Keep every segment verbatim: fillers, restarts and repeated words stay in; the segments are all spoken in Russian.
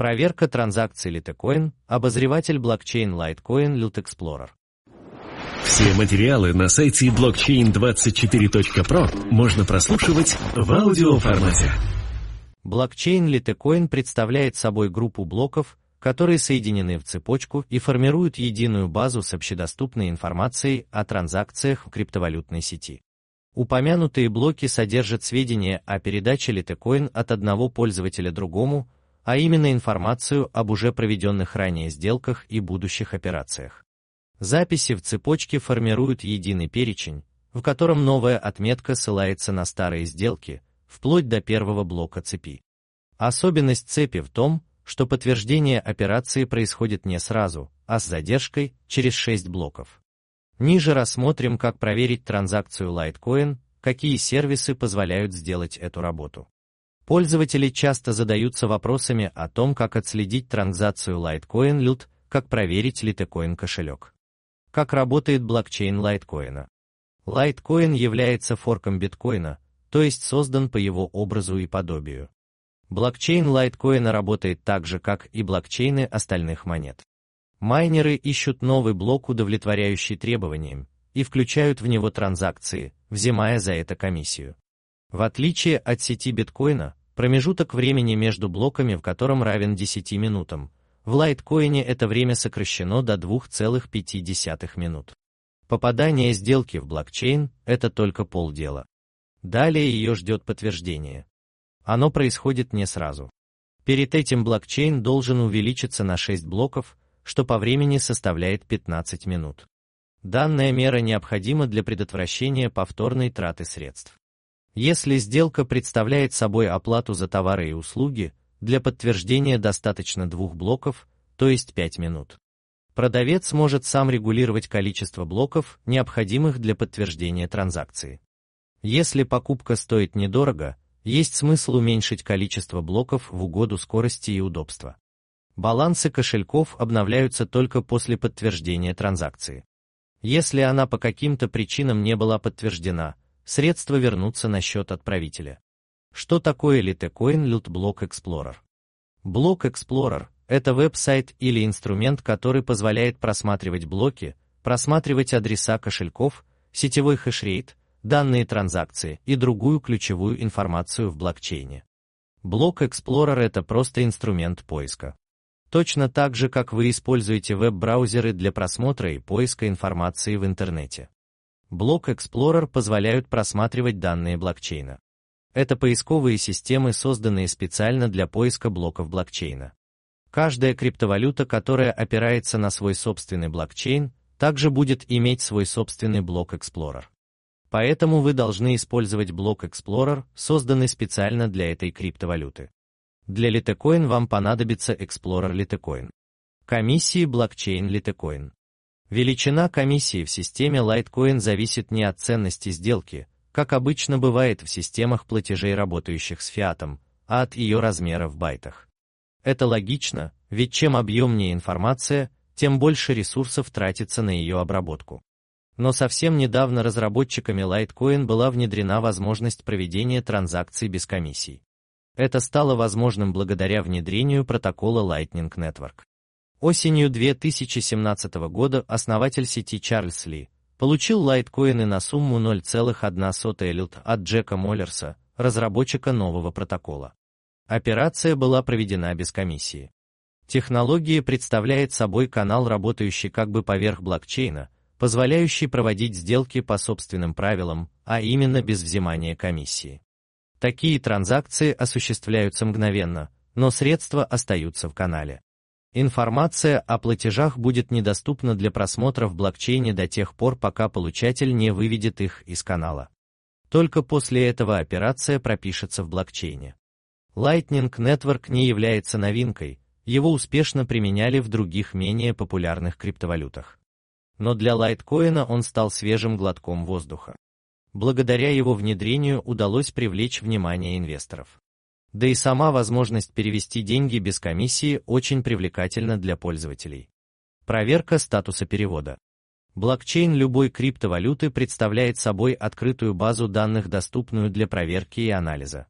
Проверка транзакций Litecoin, обозреватель блокчейн Litecoin Lite Explorer. Все материалы на сайте блокчейн двадцать четыре точка про можно прослушивать в аудиоформате. Блокчейн Litecoin представляет собой группу блоков, которые соединены в цепочку и формируют единую базу с общедоступной информацией о транзакциях в криптовалютной сети. Упомянутые блоки содержат сведения о передаче Litecoin от одного пользователя другому, а именно информацию об уже проведенных ранее сделках и будущих операциях. Записи в цепочке формируют единый перечень, в котором новая отметка ссылается на старые сделки, вплоть до первого блока цепи. Особенность цепи в том, что подтверждение операции происходит не сразу, а с задержкой, через шесть блоков. Ниже рассмотрим, как проверить транзакцию Litecoin, какие сервисы позволяют сделать эту работу. Пользователи часто задаются вопросами о том, как отследить транзакцию Litecoin Lite, как проверить Litecoin кошелек. Как работает блокчейн Litecoin? Litecoin является форком биткоина, то есть создан по его образу и подобию. Блокчейн Litecoin работает так же, как и блокчейны остальных монет. Майнеры ищут новый блок, удовлетворяющий требованиям, и включают в него транзакции, взимая за это комиссию. В отличие от сети биткоина, промежуток времени между блоками, в котором равен десяти минутам, в Litecoin это время сокращено до двух целых пяти десятых минут. Попадание сделки в блокчейн – это только полдела. Далее ее ждет подтверждение. Оно происходит не сразу. Перед этим блокчейн должен увеличиться на шесть блоков, что по времени составляет пятнадцать минут. Данная мера необходима для предотвращения повторной траты средств. Если сделка представляет собой оплату за товары и услуги, для подтверждения достаточно двух блоков, то есть пять минут. Продавец может сам регулировать количество блоков, необходимых для подтверждения транзакции. Если покупка стоит недорого, есть смысл уменьшить количество блоков в угоду скорости и удобства. Балансы кошельков обновляются только после подтверждения транзакции. Если она по каким-то причинам не была подтверждена, средства вернутся на счет отправителя. Что такое Litecoin Lite Block Explorer? Block Explorer – это веб-сайт или инструмент, который позволяет просматривать блоки, просматривать адреса кошельков, сетевой хешрейт, данные транзакции и другую ключевую информацию в блокчейне. Block Explorer – это просто инструмент поиска. Точно так же, как вы используете веб-браузеры для просмотра и поиска информации в интернете. Block Explorer позволяют просматривать данные блокчейна. Это поисковые системы, созданные специально для поиска блоков блокчейна. Каждая криптовалюта, которая опирается на свой собственный блокчейн, также будет иметь свой собственный Block Explorer. Поэтому вы должны использовать Block Explorer, созданный специально для этой криптовалюты. Для Litecoin вам понадобится Explorer Litecoin. Комиссии блокчейн Litecoin. Величина комиссии в системе Litecoin зависит не от ценности сделки, как обычно бывает в системах платежей, работающих с фиатом, а от ее размера в байтах. Это логично, ведь чем объемнее информация, тем больше ресурсов тратится на ее обработку. Но совсем недавно разработчиками Litecoin была внедрена возможность проведения транзакций без комиссий. Это стало возможным благодаря внедрению протокола Lightning Network. Осенью две тысячи семнадцатого года основатель сети Чарльз Ли получил лайткоины на сумму ноль целых одна сотая лит от Джека Моллерса, разработчика нового протокола. Операция была проведена без комиссии. Технология представляет собой канал, работающий как бы поверх блокчейна, позволяющий проводить сделки по собственным правилам, а именно без взимания комиссии. Такие транзакции осуществляются мгновенно, но средства остаются в канале. Информация о платежах будет недоступна для просмотра в блокчейне до тех пор, пока получатель не выведет их из канала. Только после этого операция пропишется в блокчейне. Lightning Network не является новинкой, его успешно применяли в других менее популярных криптовалютах. Но для Litecoin он стал свежим глотком воздуха. Благодаря его внедрению удалось привлечь внимание инвесторов. Да и сама возможность перевести деньги без комиссии очень привлекательна для пользователей. Проверка статуса перевода. Блокчейн любой криптовалюты представляет собой открытую базу данных, доступную для проверки и анализа.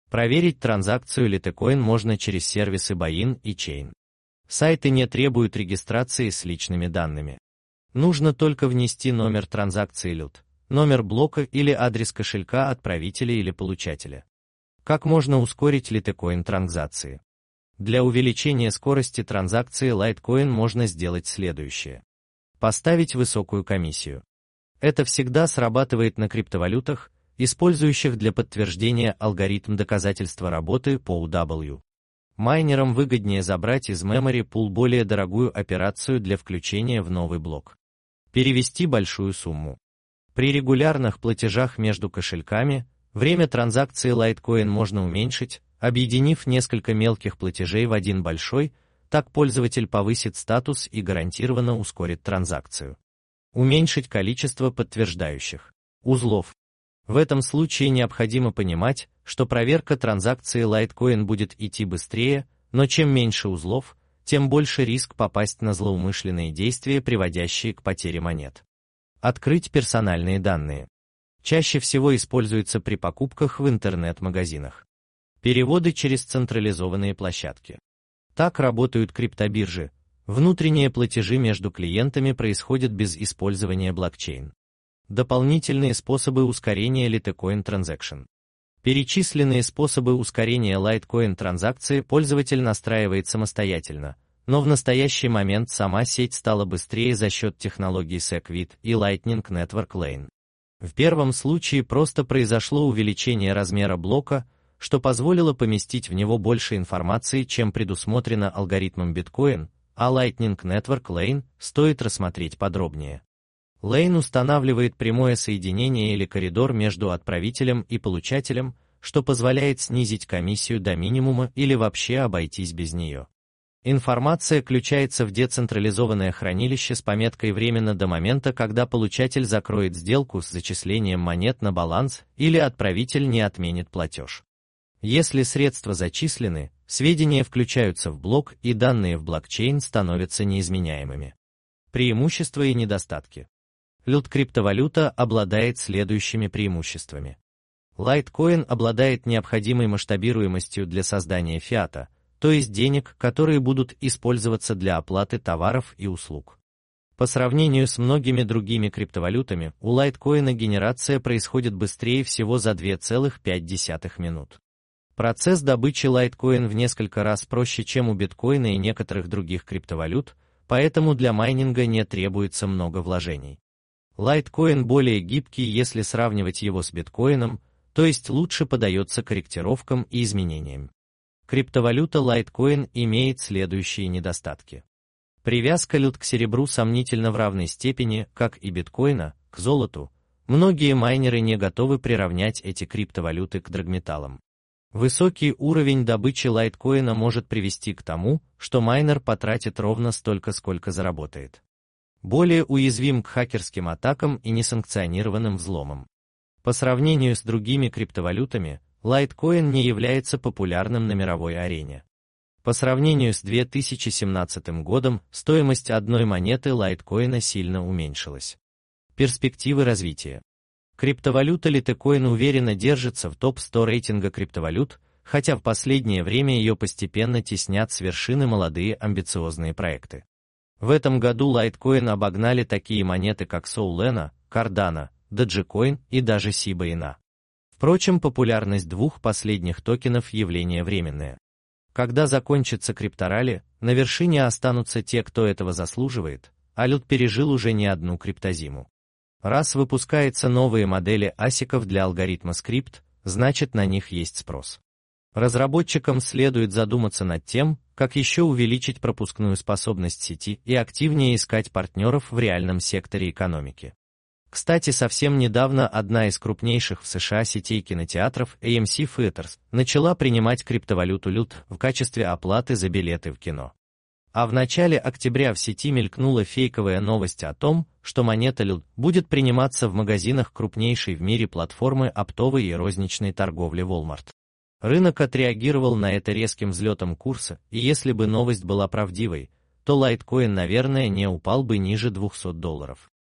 Проверить транзакцию Litecoin можно через сервисы Buy-in и Chain. Сайты не требуют регистрации с личными данными. Нужно только внести номер транзакции лют, номер блока или адрес кошелька отправителя или получателя. Как можно ускорить Litecoin транзакции? Для увеличения скорости транзакции Litecoin можно сделать следующее. Поставить высокую комиссию. Это всегда срабатывает на криптовалютах, использующих для подтверждения алгоритм доказательства работы по ю дабл ю. Майнерам выгоднее забрать из memory pool более дорогую операцию для включения в новый блок. Перевести большую сумму. При регулярных платежах между кошельками время транзакции Litecoin можно уменьшить, объединив несколько мелких платежей в один большой, так пользователь повысит статус и гарантированно ускорит транзакцию. Уменьшить количество подтверждающих узлов. В этом случае необходимо понимать, что проверка транзакции Litecoin будет идти быстрее, но чем меньше узлов, тем больше риск попасть на злоумышленные действия, приводящие к потере монет. Открыть персональные данные. Чаще всего используется при покупках в интернет-магазинах. Переводы через централизованные площадки. Так работают криптобиржи. Внутренние платежи между клиентами происходят без использования блокчейн. Дополнительные способы ускорения Litecoin Transaction. Перечисленные способы ускорения Litecoin транзакции пользователь настраивает самостоятельно, но в настоящий момент сама сеть стала быстрее за счет технологий Segwit и Lightning Network Lane. В первом случае просто произошло увеличение размера блока, что позволило поместить в него больше информации, чем предусмотрено алгоритмом Bitcoin, а Lightning Network Lane стоит рассмотреть подробнее. Lane устанавливает прямое соединение или коридор между отправителем и получателем, что позволяет снизить комиссию до минимума или вообще обойтись без нее. Информация включается в децентрализованное хранилище с пометкой временно до момента, когда получатель закроет сделку с зачислением монет на баланс или отправитель не отменит платеж. Если средства зачислены, сведения включаются в блок и данные в блокчейн становятся неизменяемыми. Преимущества и недостатки. Лют-криптовалюта обладает следующими преимуществами. Litecoin обладает необходимой масштабируемостью для создания фиата, то есть денег, которые будут использоваться для оплаты товаров и услуг. По сравнению с многими другими криптовалютами, у Litecoin генерация происходит быстрее всего за две целых пять десятых минут. Процесс добычи Litecoin в несколько раз проще, чем у биткоина и некоторых других криптовалют, поэтому для майнинга не требуется много вложений. Litecoin более гибкий, если сравнивать его с биткоином, то есть лучше поддается корректировкам и изменениям. Криптовалюта Litecoin имеет следующие недостатки. Привязка лют к серебру сомнительна в равной степени, как и биткоина, к золоту. Многие майнеры не готовы приравнять эти криптовалюты к драгметаллам. Высокий уровень добычи Litecoin может привести к тому, что майнер потратит ровно столько, сколько заработает. Более уязвим к хакерским атакам и несанкционированным взломам. По сравнению с другими криптовалютами, Litecoin не является популярным на мировой арене. По сравнению с две тысячи семнадцатым годом, стоимость одной монеты Litecoin сильно уменьшилась. Перспективы развития. Криптовалюта Litecoin уверенно держится в топ сто рейтинга криптовалют, хотя в последнее время ее постепенно теснят с вершины молодые амбициозные проекты. В этом году Litecoin обогнали такие монеты, как Solana, Cardano, Dogecoin и даже Shiba Inu. Впрочем, популярность двух последних токенов – явление временное. Когда закончится крипторалли, на вершине останутся те, кто этого заслуживает, а лют пережил уже не одну криптозиму. Раз выпускаются новые модели асиков для алгоритма скрипт, значит на них есть спрос. Разработчикам следует задуматься над тем, как еще увеличить пропускную способность сети и активнее искать партнеров в реальном секторе экономики. Кстати, совсем недавно одна из крупнейших в США сетей кинотеатров эй эм си Theatres начала принимать криптовалюту лют в качестве оплаты за билеты в кино. А в начале октября в сети мелькнула фейковая новость о том, что монета лют будет приниматься в магазинах крупнейшей в мире платформы оптовой и розничной торговли Walmart. Рынок отреагировал на это резким взлетом курса, и если бы новость была правдивой, то Litecoin, наверное, не упал бы ниже двухсот долларов.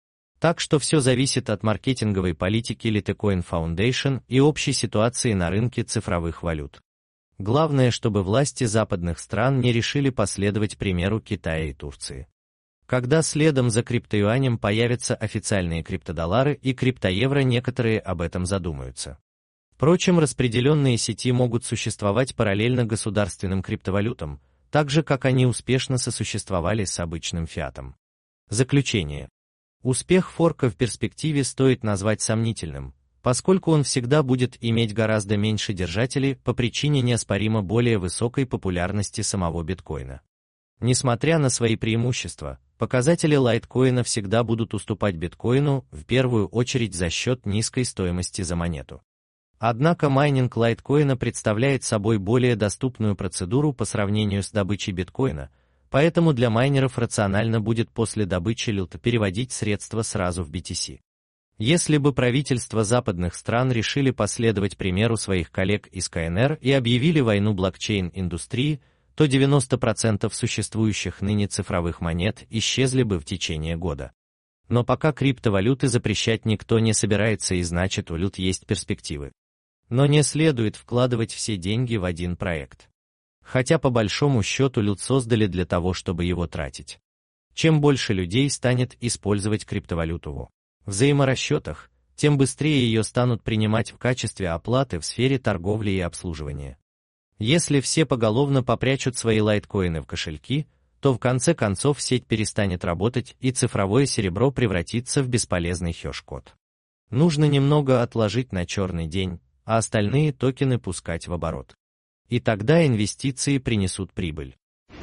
Так что все зависит от маркетинговой политики Litecoin Foundation и общей ситуации на рынке цифровых валют. Главное, чтобы власти западных стран не решили последовать примеру Китая и Турции. Когда следом за криптоюанем появятся официальные криптодоллары и криптоевро, некоторые об этом задумаются. Впрочем, распределенные сети могут существовать параллельно государственным криптовалютам, так же, как они успешно сосуществовали с обычным фиатом. Заключение. Успех форка в перспективе стоит назвать сомнительным, поскольку он всегда будет иметь гораздо меньше держателей по причине неоспоримо более высокой популярности самого биткоина. Несмотря на свои преимущества, показатели лайткоина всегда будут уступать биткоину, в первую очередь за счет низкой стоимости за монету. Однако майнинг лайткоина представляет собой более доступную процедуру по сравнению с добычей биткоина, поэтому для майнеров рационально будет после добычи лилта переводить средства сразу в би ти си. Если бы правительства западных стран решили последовать примеру своих коллег из ка эн эр и объявили войну блокчейн-индустрии, то девяносто процентов существующих ныне цифровых монет исчезли бы в течение года. Но пока криптовалюты запрещать никто не собирается, и значит, у лют есть перспективы. Но не следует вкладывать все деньги в один проект. Хотя по большому счету лют создали для того, чтобы его тратить. Чем больше людей станет использовать криптовалюту в взаиморасчетах, тем быстрее ее станут принимать в качестве оплаты в сфере торговли и обслуживания. Если все поголовно попрячут свои лайткоины в кошельки, то в конце концов сеть перестанет работать и цифровое серебро превратится в бесполезный хэш-код. Нужно немного отложить на черный день, а остальные токены пускать в оборот. И тогда инвестиции принесут прибыль.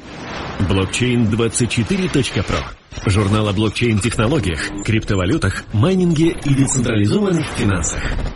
блокчейн двадцать четыре точка про. Журнал о блокчейн-технологиях, криптовалютах, майнинге и децентрализованных финансах.